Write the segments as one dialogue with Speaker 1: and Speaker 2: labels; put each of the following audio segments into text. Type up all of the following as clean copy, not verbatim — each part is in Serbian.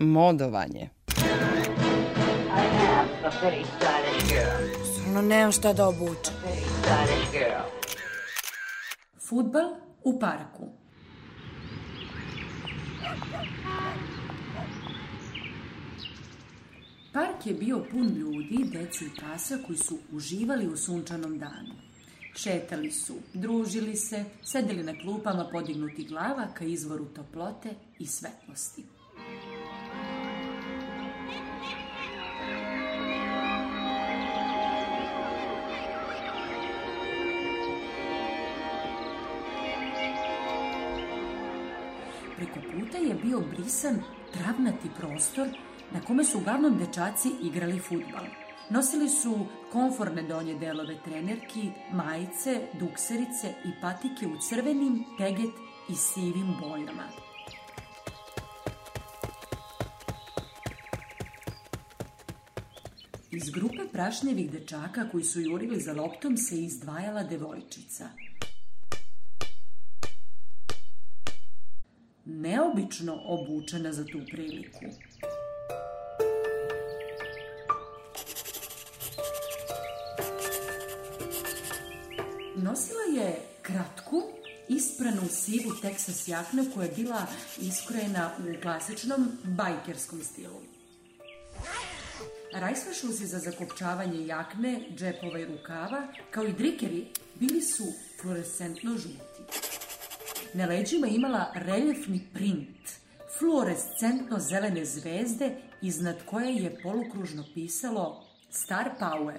Speaker 1: modovanje.
Speaker 2: Stvarno nemam šta da obučem.
Speaker 3: Fudbal u parku. Park je bio pun ljudi, dece i pasa koji su uživali u sunčanom danu. Šetali su, družili se, sedeli na klupama podignuti glava ka izvoru toplote i svetlosti. Preko puta je bio brisan travnati prostor na kome su uglavnom dečaci igrali fudbal. Nosili su komforne donje delove trenerki, majice, dukserice i patike u crvenim, teget i sivim bojama. Iz grupe prašnjevih dečaka koji su jurili za loptom se izdvajala devojčica. Neobično obučena za tu priliku. Nosila je kratku, ispranu sivu Texas jaknu koja je bila iskrojena u klasičnom bajkerskom stilu. Rajsvašuzi za zakopčavanje jakne, džepova i rukava, kao i drikeri, bili su fluorescentno žuti. Na leđima imala reljefni print, fluorescentno zelene zvezde, iznad koje je polukružno pisalo Star Power.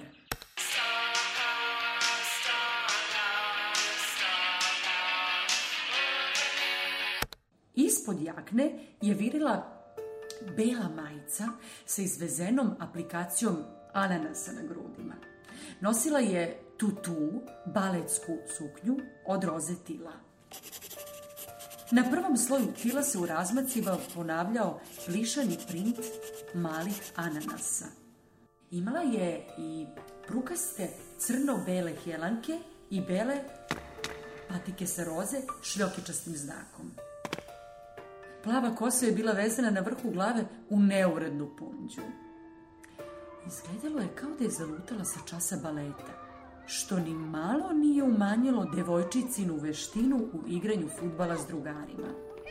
Speaker 3: Ispod jakne je virila bela majica sa izvezenom aplikacijom ananasa na grudima. Nosila je tutu, baletsku suknju od roze tila. Na prvom sloju tila se u razmacima ponavljao plišani print malih ananasa. Imala je i prukaste crno-bele helanke i bele patike sa roze šljokičastim znakom. Plava kosa je bila vezana na vrhu glave u neurednu punđu. Izgledalo je kao da je zalutala sa časa baleta, što ni malo nije umanjilo devojčicinu veštinu u igranju fudbala s drugarima.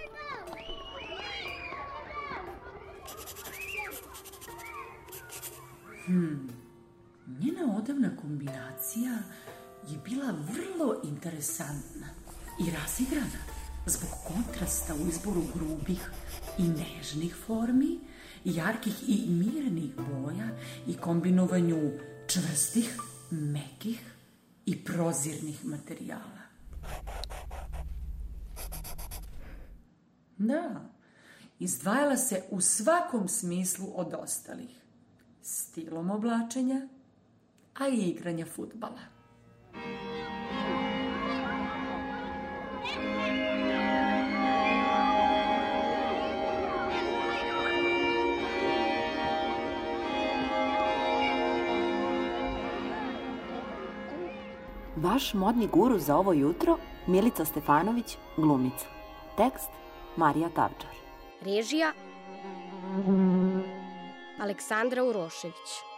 Speaker 3: Njena odavna kombinacija je bila vrlo interesantna i razigrana zbog kontrasta u izboru grubih i nežnih formi, jarkih i mirnih boja i kombinovanju čvrstih, mekih i prozirnih materijala. Da, izdvajala se u svakom smislu od ostalih. Stilom oblačenja, a i igranja fudbala.
Speaker 4: Vaš modni guru za ovo jutro, Milica Stefanović, glumica. Tekst, Marija Tavčar.
Speaker 5: Režija, Aleksandra Urošević.